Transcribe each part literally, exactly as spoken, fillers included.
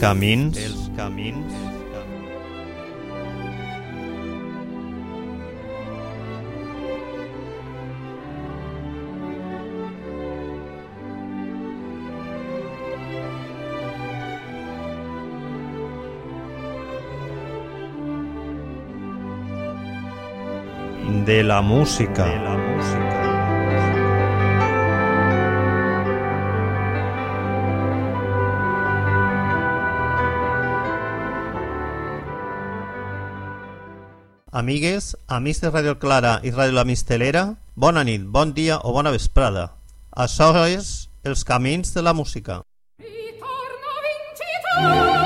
camins, els camins. De la música. De la música. Amigues, amics de Radio Clara i Ràdio La Mistelera, bona nit, bon dia o bona vesprada. Això és Els Camins de la Música. Ritorno vincitor!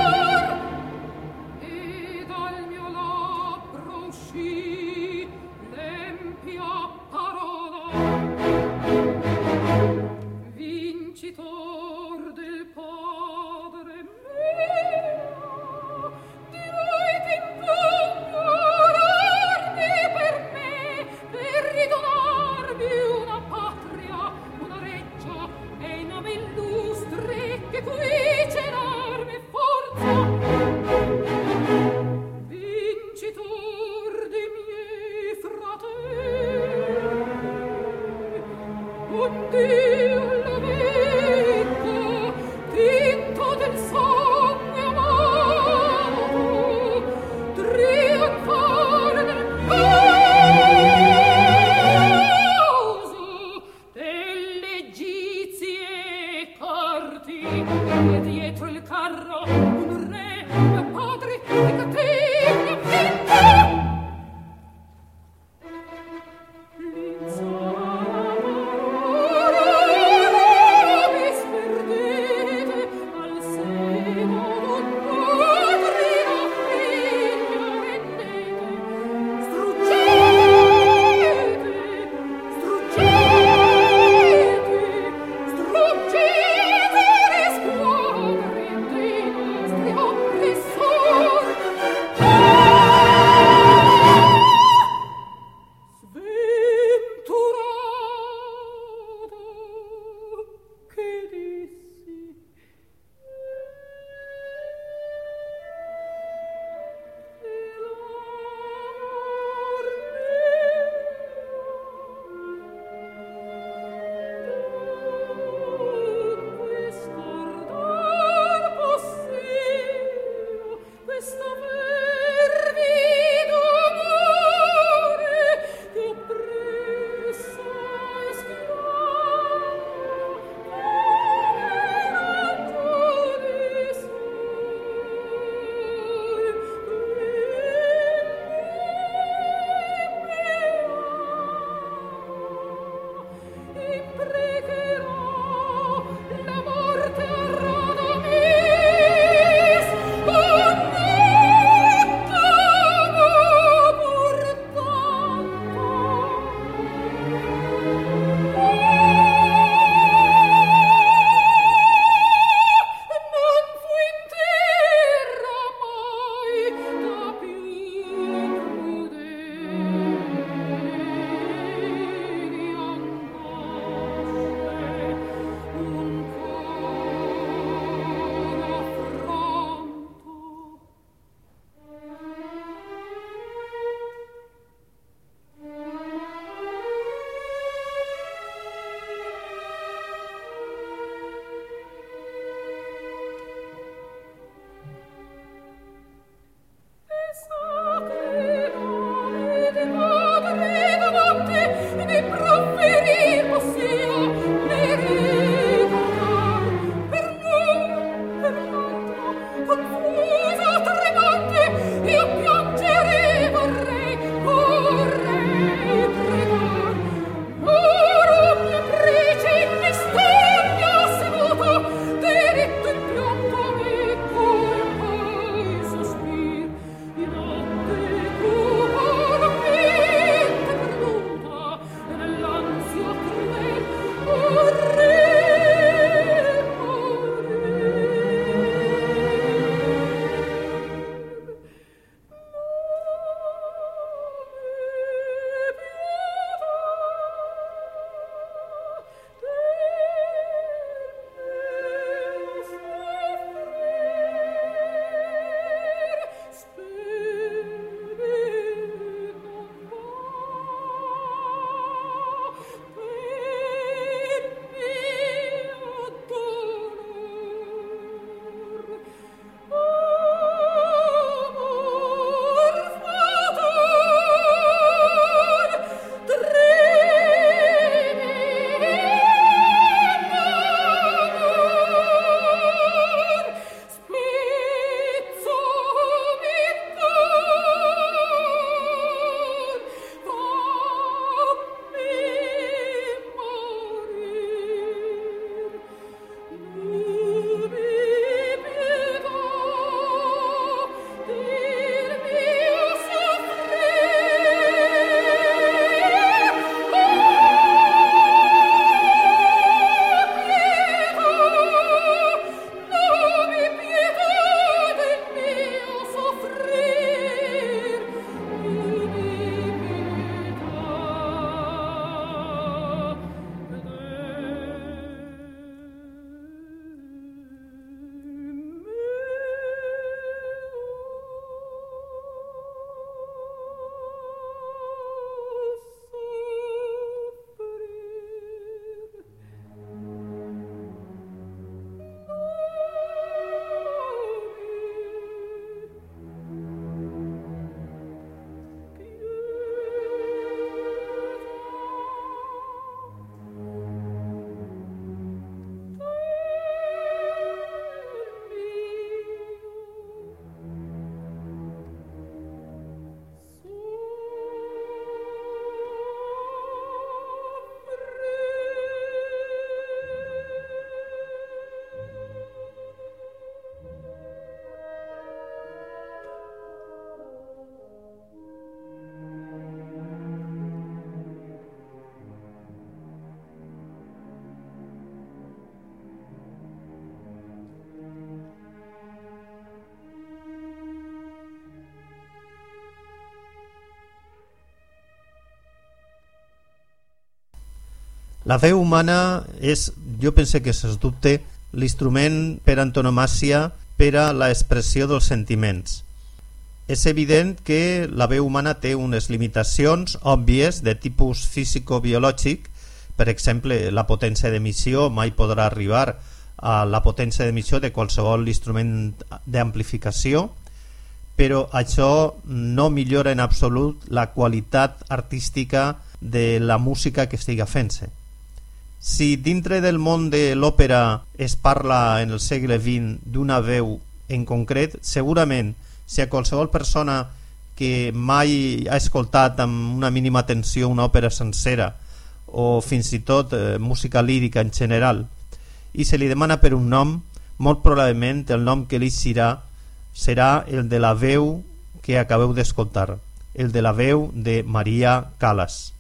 La veu humana és, jo pense que sens dubte, l'instrument per antonomàsia per a l'expressió dels sentiments. És evident que la veu humana té unes limitacions òbvies de tipus físico-biològic. Per exemple, la potència d'emissió mai podrà arribar a la potència d'emissió de qualsevol instrument d'amplificació, però això no millora en absolut la qualitat artística de la música que estiga fent-se. Si dintre del món de l'òpera es parla en el segle vint d'una veu en concret, segurament si a qualsevol persona que mai ha escoltat amb una mínima atenció una òpera sencera o fins i tot eh, música lírica en general i se li demana per un nom, molt probablement el nom que li serà serà el de la veu que acabeu d'escoltar, el de la veu de Maria Callas.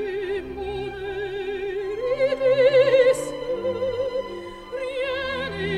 Rien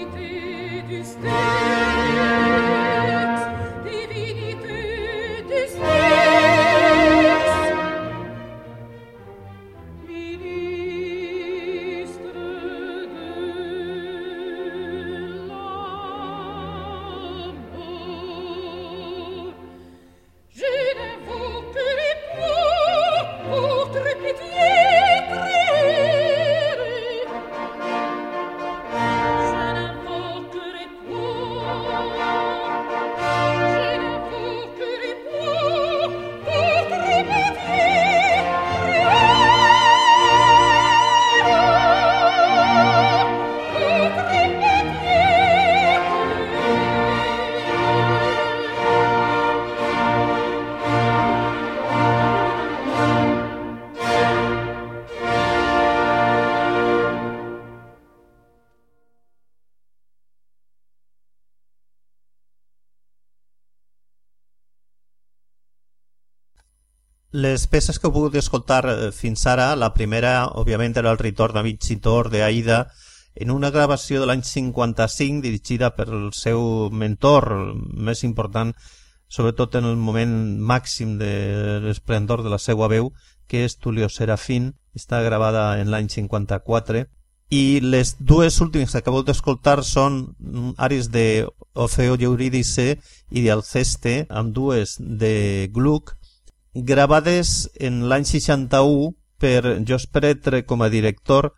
Les peces que heu pogut escoltar fins ara, la primera, òbviament, era el Ritorno a Vincitor d'Aida, en una gravació de l'any cinquanta-cinc dirigida per el seu mentor més important, sobretot en el moment màxim de l'esplendor de la seva veu, que és Tullio Serafín. Està gravada en l'any cinquanta-quatre. I les dues últimes que acabeu d'escoltar són àrees de Orfeo i Eurídice i d'Alceste, amb dues de Gluck, gravades en l'any seixanta-u per Jos Peretre com a director,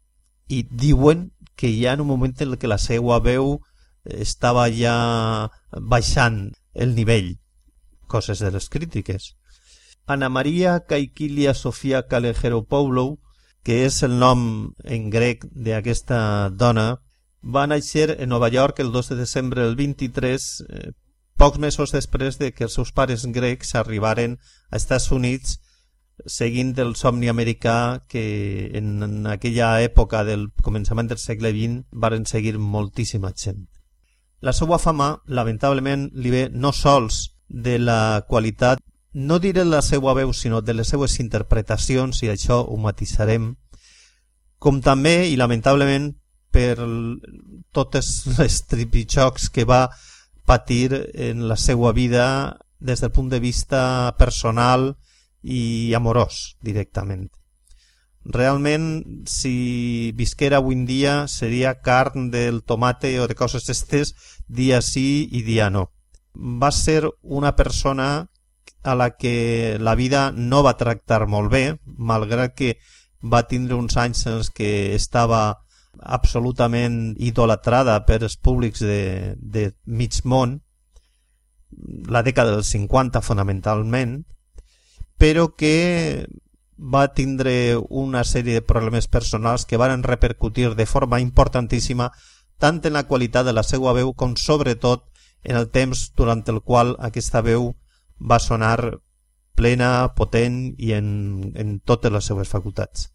i diuen que hi ha un moment en què la seva veu estava ja baixant el nivell, coses de les crítiques. Ana Maria Kaikilia Sofia Kalegeropoulou, que és el nom en grec d'aquesta dona, va néixer a Nova York el dos de desembre del vint-i-tres, eh, pocs mesos després de que els seus pares grecs arribaren a Estats Units seguint el somni americà que en, en aquella època del començament del segle vint varen seguir moltíssima gent. La seva fama, lamentablement, li ve no sols de la qualitat, no diré la seva veu, sinó de les seues interpretacions, i això ho matisarem, com també, i lamentablement, per totes les tripitjocs que va patir en la seva vida des del punt de vista personal i amorós directament. Realment, si visquera avui en dia, seria carn del tomate o de coses estes dia sí i dia no. Va ser una persona a la que la vida no va tractar molt bé, malgrat que va tindre uns anys en els que estava absolutament idolatrada per els públics de, de mig món, la dècada dels cinquanta fonamentalment, però que va tindre una sèrie de problemes personals que van repercutir de forma importantíssima tant en la qualitat de la seva veu com sobretot en el temps durant el qual aquesta veu va sonar plena, potent i en, en totes les seues facultats.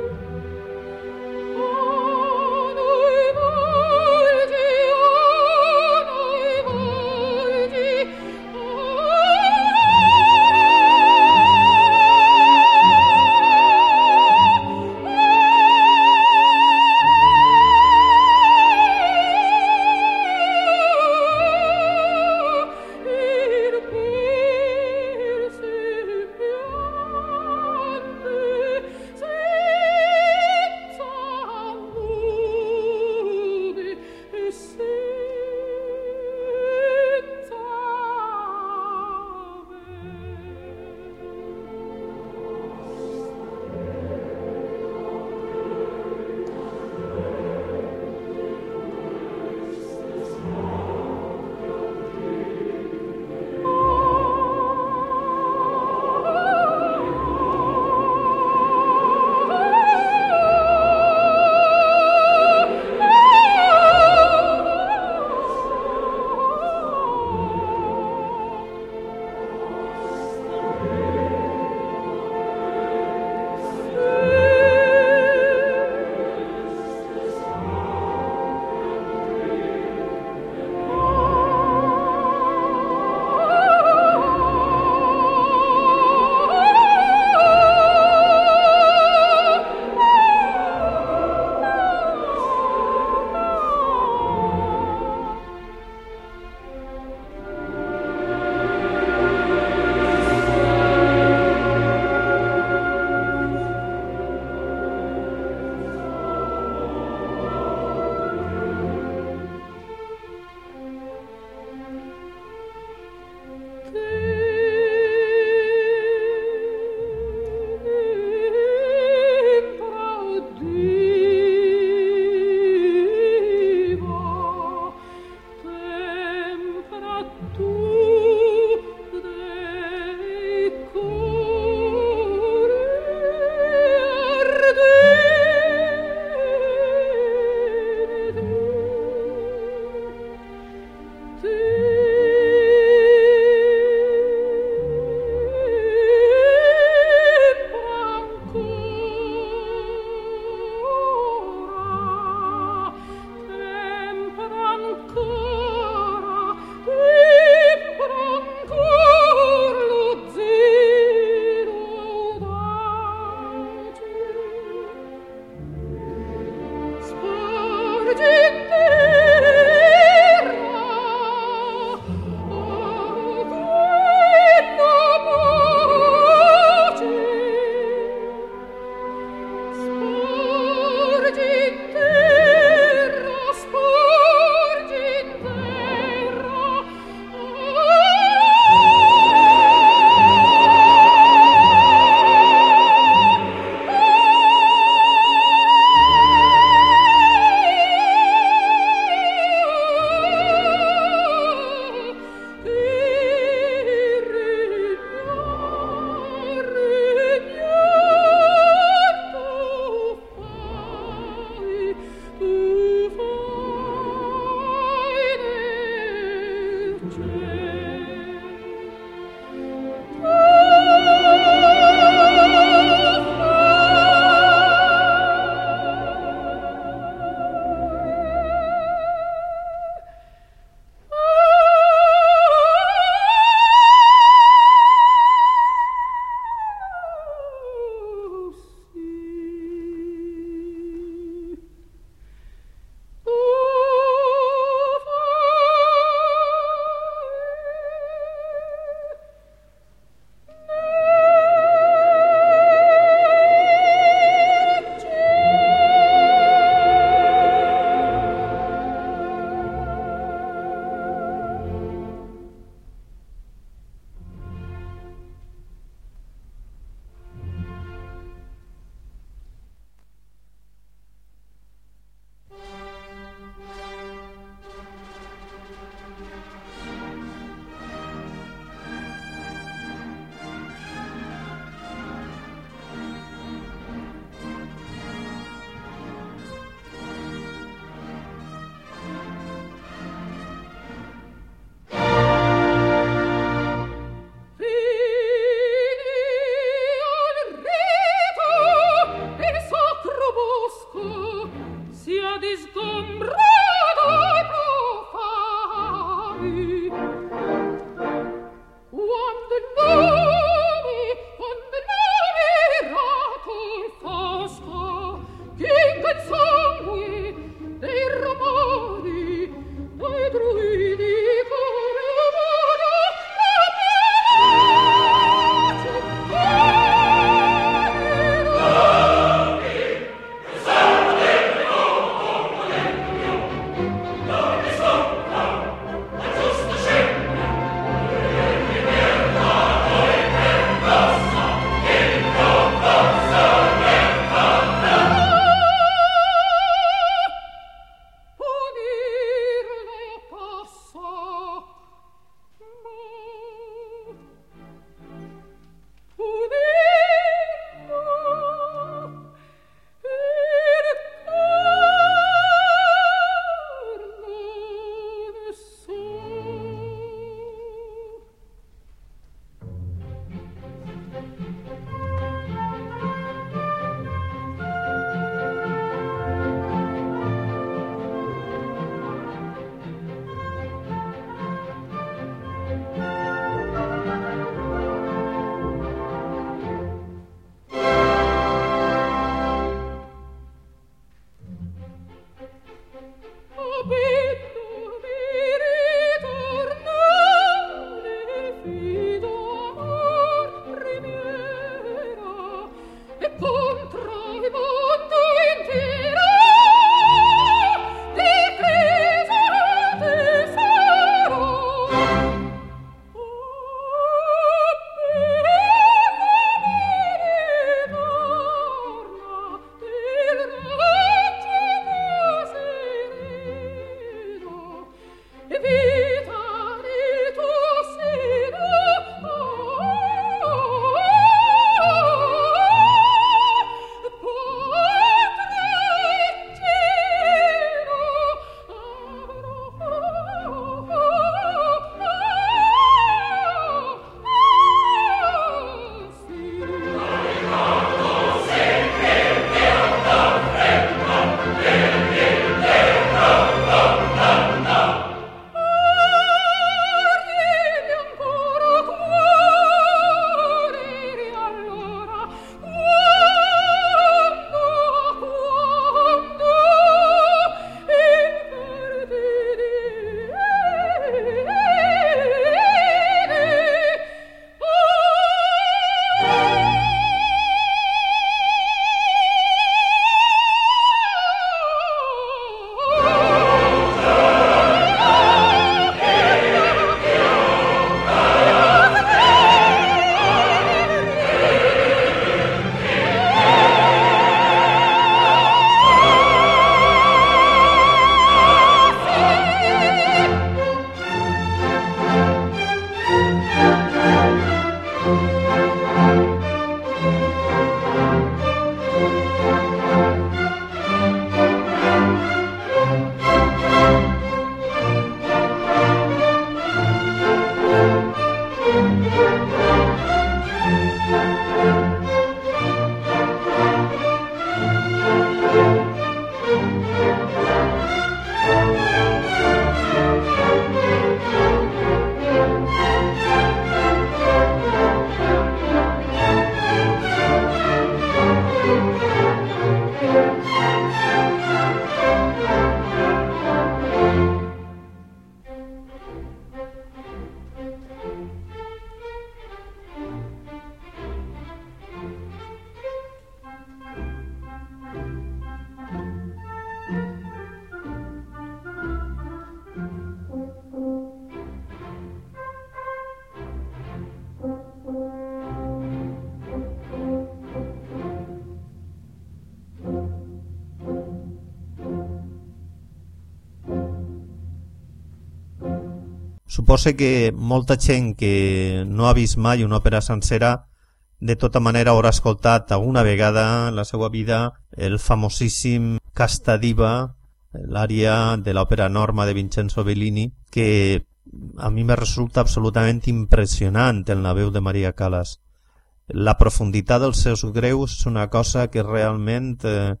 Supose que molta gent que no ha vist mai una òpera sencera de tota manera haurà escoltat alguna vegada en la seva vida el famosíssim Casta Diva, l'ària de l'òpera Norma de Vincenzo Bellini, que a mi me resulta absolutament impressionant en la veu de Maria Callas. La profunditat dels seus greus és una cosa que realment eh,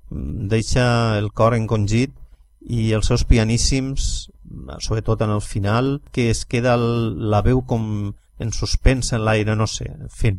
deixa el cor encongit, i els seus pianíssims, sobretot en el final, que es queda el, la veu com en suspens en l'aire, no sé, en fi.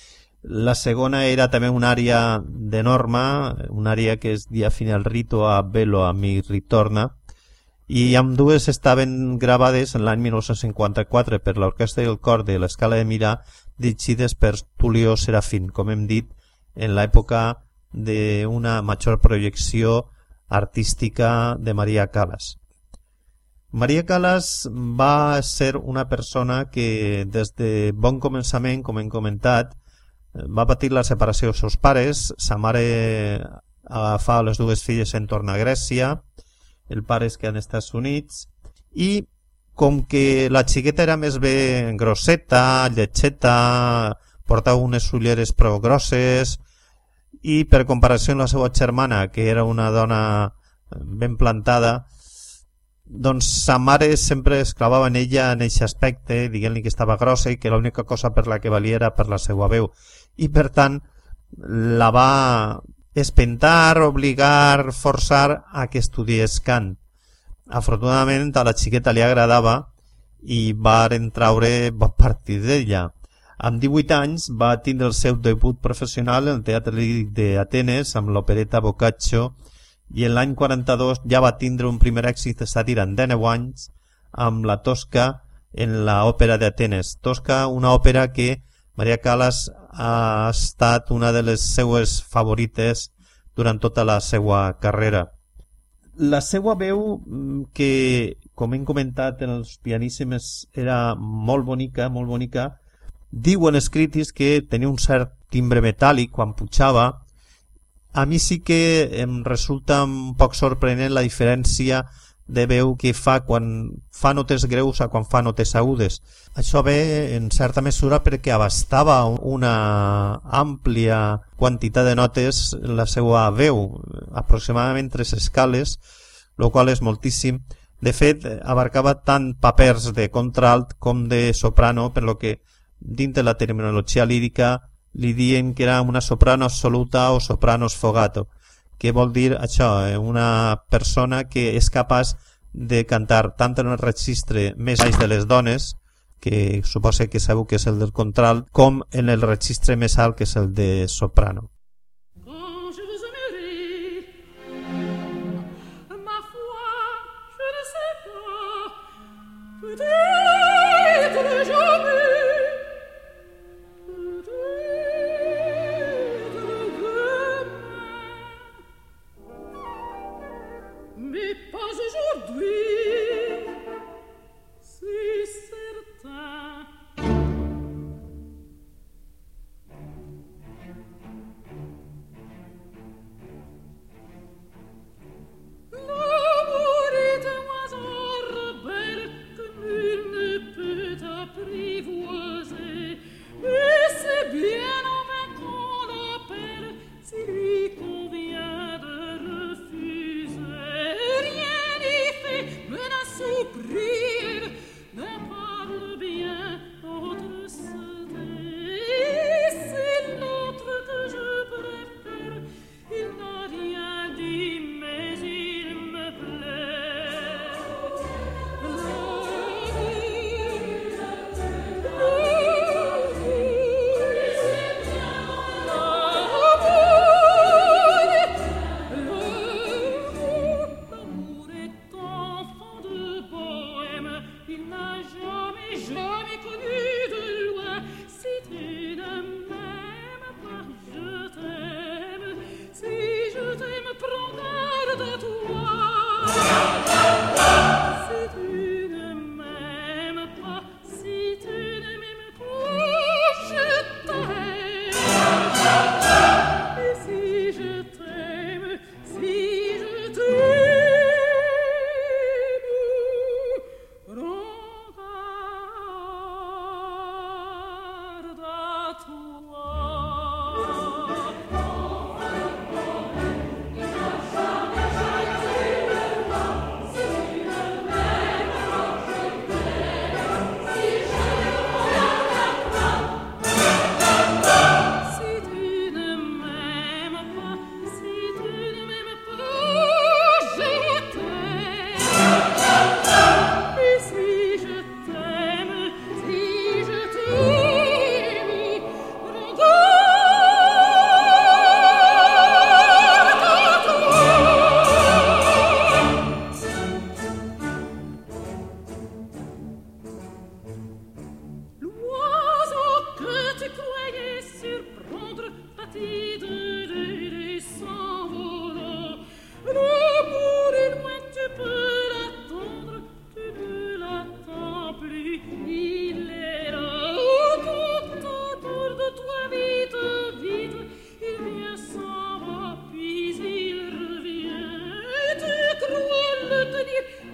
La segona era també una àrea de Norma, una àrea que es dia Fine al rito a Bello a mi ritorna, i ambdues estaven gravades en l'any mil nou-cents cinquanta-quatre per l'Orquestra i el Cor de l'Escala de Mirà, dirigides per Tullio Serafín, com hem dit, en l'època d'una major projecció artística de Maria Callas. Maria Callas va ser una persona que des de bon començament, com hem comentat, va patir la separació dels seus pares. Sa mare agafà les dues filles en tornar a Grècia, el pare es queda als Estats Units, i com que la xiqueta era més bé grosseta, lletxeta, portava unes ulleres prou grosses, i per comparació amb la seva germana, que era una dona ben plantada, doncs sa mare sempre es clavava en ella en aquest aspecte, dient-li que estava grossa i que l'única cosa per la que valia era per la seva veu, i per tant la va espentar, obligar, forçar a que estudiés cant. Afortunadament a la xiqueta li agradava i varen traure bon partit d'ella. Amb divuit anys va tindre el seu debut professional en el Teatre Líric d'Atenes amb l'opereta Boccaccio, i en l'any quaranta-dos ja va tindre un primer èxit de sàtira en deu anys amb la Tosca en l'òpera d'Atenes. Tosca, una òpera que Maria Callas ha estat una de les seues favorites durant tota la seva carrera. La seva veu, que com hem comentat en els pianíssimes era molt bonica, molt bonica, diuen els crítics que tenia un cert timbre metàl·lic quan pujava. A mi sí que em resulta un poc sorprenent la diferència de veu que fa quan fa notes greus a quan fa notes agudes. Això ve en certa mesura perquè abastava una àmplia quantitat de notes en la seva veu, aproximadament tres escales, el qual és moltíssim. De fet, abarcava tant papers de contralt com de soprano, per lo que dins de la terminologia lírica li diuen que era una soprano assoluta o soprano sfogato, que vol dir això, una persona que és capaç de cantar tant en el registre més baix de les dones, que suposa que sabeu que és el del contralt, com en el registre més alt, que és el de soprano. Me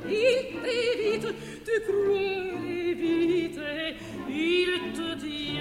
il t'évite, tu cruel évite, il te dit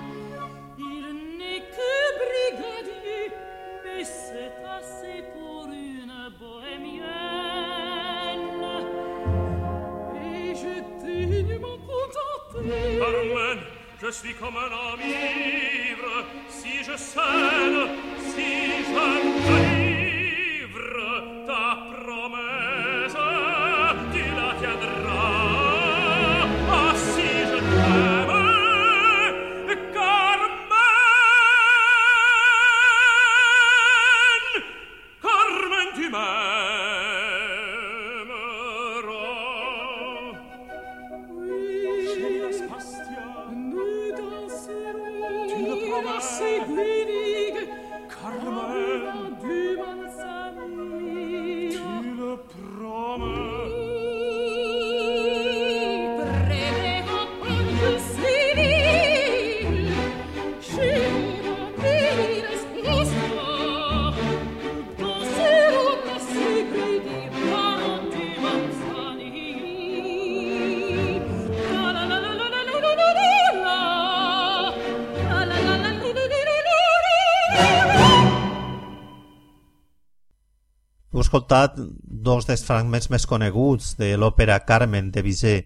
c'est assez pour suis comme un homme ivre, si je scène, si je délivre ta promesse, tu la tiendras. Ah, si je t'aime, Carmen, Carmen, tu m'aimeras. Chérie Aspasia, Nous danserons, tu le promets, seguirig, Carmen, du Manzanillo. tu le promets. Prego con tu civil, scemo di risposta, danserons la seguidi, di Manzanillo. La la la la la la la la la la. La la la la la la la la. Heu escoltat dos dels fragments més coneguts de l'òpera Carmen de Bizet.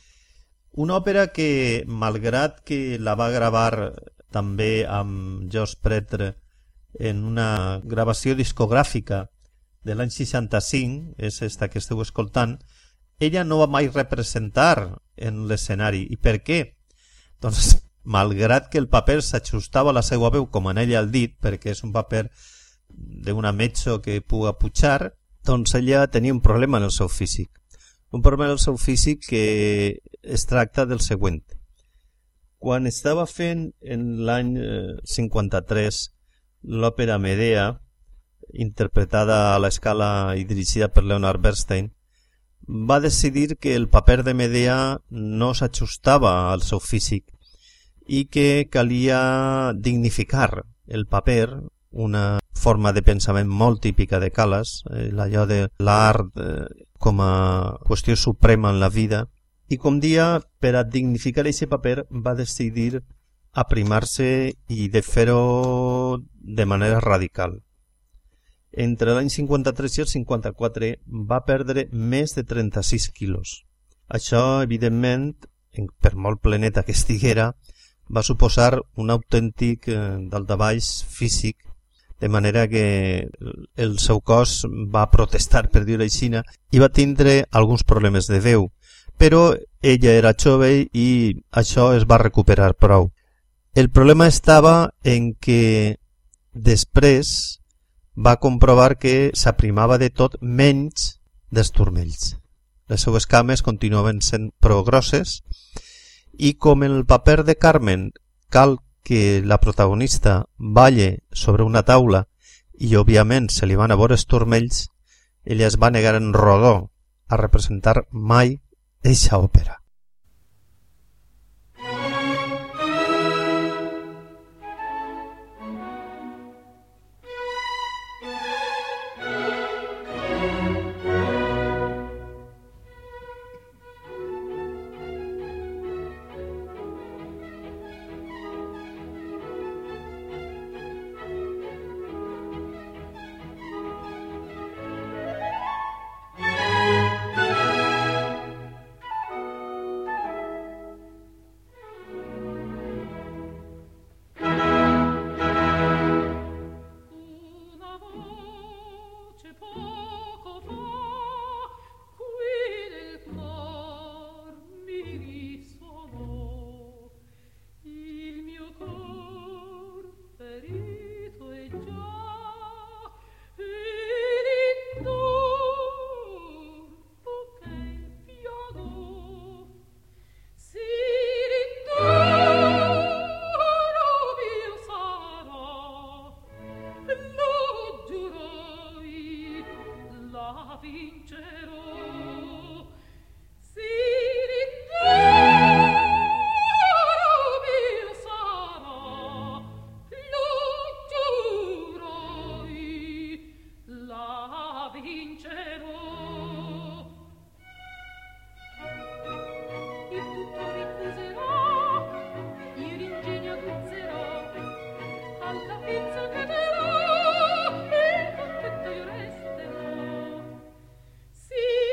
Una òpera que, malgrat que la va gravar també amb Georges Prêtre en una gravació discogràfica de l'any seixanta-cinc, és esta que esteu escoltant, ella no va mai representar en l'escenari. I per què? Doncs, malgrat que el paper s'ajustava a la seva veu, com en ella el dit, perquè és un paper d'una metge que puga pujar, doncs ella tenia un problema en el seu físic. Un problema en el seu físic que es tracta del següent. Quan estava fent en l'any cinquanta-tres l'òpera Medea, interpretada a l'escala i dirigida per Leonard Bernstein, va decidir que el paper de Medea no s'ajustava al seu físic i que calia dignificar el paper, una forma de pensament molt típica de Callas, eh, allò de l'art eh, com a qüestió suprema en la vida, i com dia, per a dignificar aquest paper, va decidir aprimar-se i de fer-ho de manera radical. Entre l'any cinquanta-tres i el cinquanta-quatre va perdre més de trenta-sis quilos. Això, evidentment, per molt planeta que estiguera, va suposar un autèntic eh, daltabaix físic, de manera que el seu cos va protestar, per dir-ho així, i va tindre alguns problemes de veu, però ella era jove i això es va recuperar prou. El problema estava en que després va comprovar que s'aprimava de tot menys dels turmells. Les seues cames continuaven sent prou grosses i com en el paper de Carmen cal que la protagonista balle sobre una taula i òbviament se li van a veure els turmells, ella es va negar en rodó a representar mai eixa òpera. Sì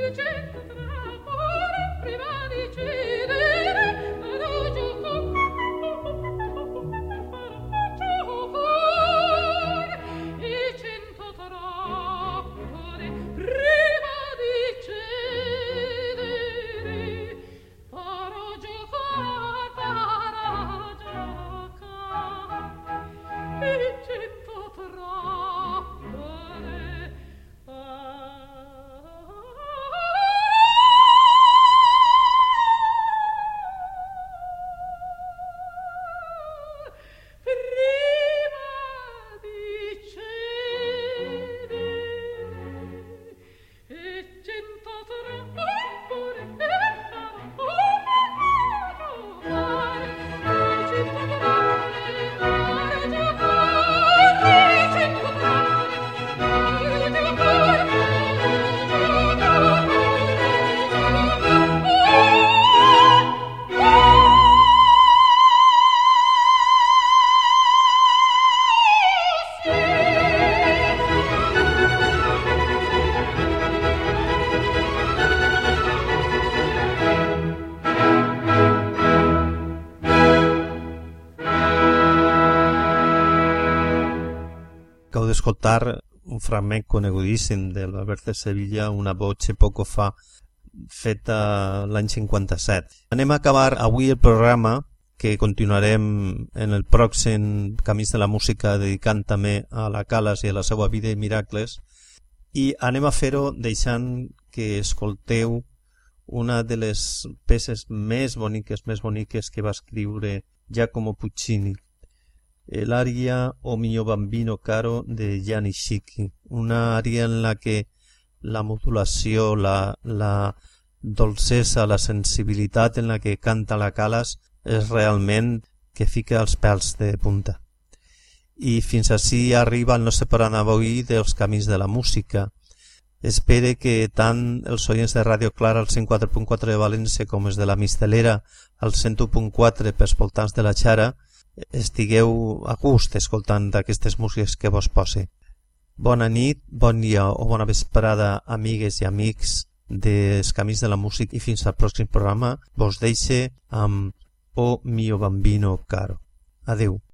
Acabo d'escoltar un fragment conegudíssim de l'Albert de Sevilla, Una voce poco fa, feta l'any cinquanta-set. Anem a acabar avui el programa, que continuarem en el pròxim Camins de la Música, dedicant també a la Calas i a la seva vida i miracles, i anem a fer-ho deixant que escolteu una de les peces més boniques, més boniques que va escriure Giacomo Puccini, l'ària O mio bambino caro de Gianni Schicchi, una ària en la que la modulació, la, la dolcesa, la sensibilitat en la que canta la Calas és realment que fica els pèls de punta. I fins ací arriba el nostre programa d'avui dels Camins de la Música. Espere que tant els oients de Ràdio Clara al cent quatre punt quatre de València com els de la Mistelera al cent u punt quatre pels voltants de la Xara estigueu a gust escoltant d'aquestes músiques que vos posi. Bona nit, bon dia o bona vesprada, amigues i amics dels Camins de la Música, i fins al pròxim programa vos deixe amb O mio bambino caro. Adeu.